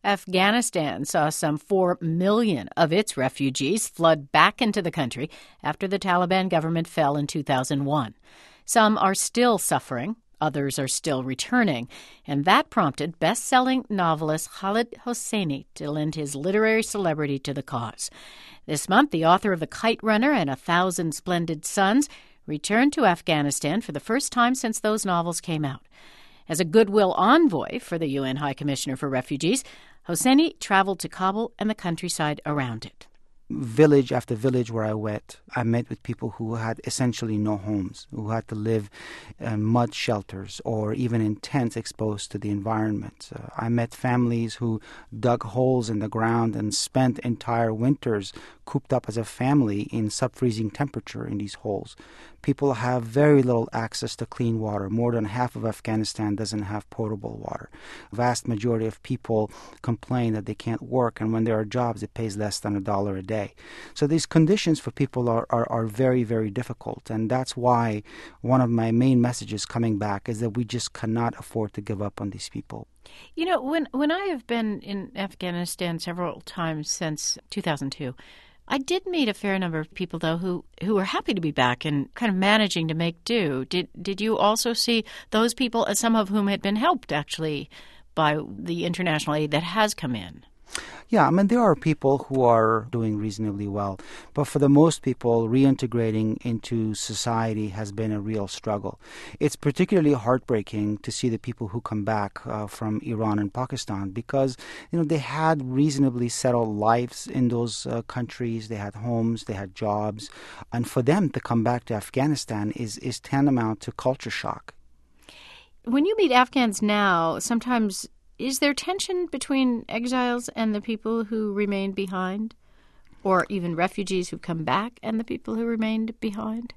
Afghanistan saw some 4 million of its refugees flood back into the country after the Taliban government fell in 2001. Some are still suffering. Others are still returning, and that prompted best-selling novelist Khaled Hosseini to lend his literary celebrity to the cause. This month, the author of The Kite Runner and 1,000 Splendid Suns returned to Afghanistan for the first time since those novels came out. As a goodwill envoy for the UN High Commissioner for Refugees, Hosseini traveled to Kabul and the countryside around it. Village after village where I went, I met with people who had essentially no homes, who had to live in mud shelters or even in tents exposed to the environment. I met families who dug holes in the ground and spent entire winters cooped up as a family in sub-freezing temperature in these holes. People have very little access to clean water. More than half of Afghanistan doesn't have potable water. The vast majority of people complain that they can't work, and when there are jobs, it pays less than $1 a day. So these conditions for people are very, very difficult, and that's why one of my main messages coming back is that we just cannot afford to give up on these people. You know, when I have been in Afghanistan several times since 2002, I did meet a fair number of people, though, who were happy to be back and kind of managing to make do. Did you also see those people, some of whom had been helped, actually, by the international aid that has come in? Yeah, I mean, there are people who are doing reasonably well. But for the most people, reintegrating into society has been a real struggle. It's particularly heartbreaking to see the people who come back from Iran and Pakistan because, they had reasonably settled lives in those countries. They had homes, they had jobs. And for them to come back to Afghanistan is tantamount to culture shock. When you meet Afghans now, sometimes is there tension between exiles and the people who remained behind, or even refugees who come back and the people who remained behind?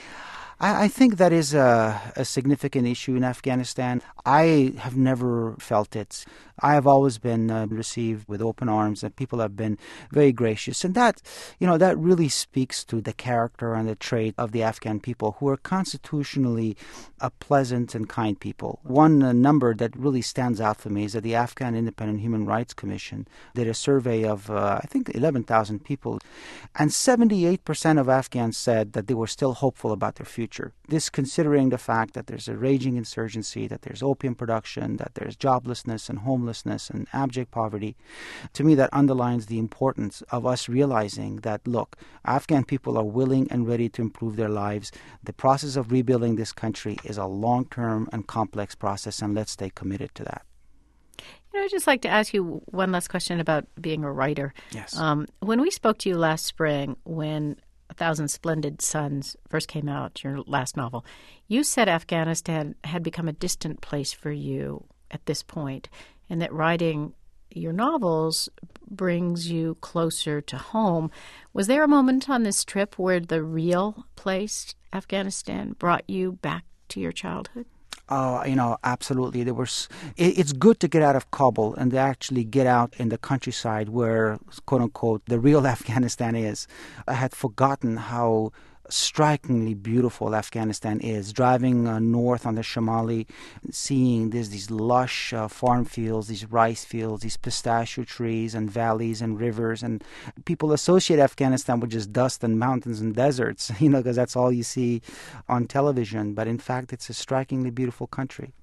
I think that is a significant issue in Afghanistan. I have never felt it. I have always been received with open arms, and people have been very gracious. And that really speaks to the character and the trait of the Afghan people, who are constitutionally a pleasant and kind people. One number that really stands out for me is that the Afghan Independent Human Rights Commission did a survey of, 11,000 people, and 78% of Afghans said that they were still hopeful about their future. This considering the fact that there's a raging insurgency, that there's opium production, that there's joblessness and homelessness and abject poverty. To me, that underlines the importance of us realizing that, look, Afghan people are willing and ready to improve their lives. The process of rebuilding this country is a long-term and complex process, and let's stay committed to that. I'd just like to ask you one last question about being a writer. Yes. When we spoke to you last spring, when 1,000 Splendid Suns first came out, your last novel, you said Afghanistan had become a distant place for you at this point, and that writing your novels brings you closer to home. Was there a moment on this trip where the real place, Afghanistan, brought you back to your childhood? Absolutely. It's good to get out of Kabul and to actually get out in the countryside where, quote unquote, the real Afghanistan is. I had forgotten how strikingly beautiful Afghanistan is. Driving north on the Shamali, seeing these lush farm fields, these rice fields, these pistachio trees and valleys and rivers. And people associate Afghanistan with just dust and mountains and deserts, because that's all you see on television. But in fact, it's a strikingly beautiful country.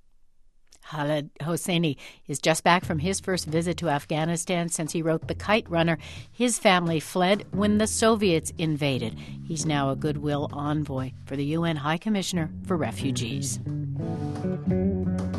Khaled Hosseini is just back from his first visit to Afghanistan since he wrote The Kite Runner. His family fled when the Soviets invaded. He's now a goodwill envoy for the UN High Commissioner for Refugees.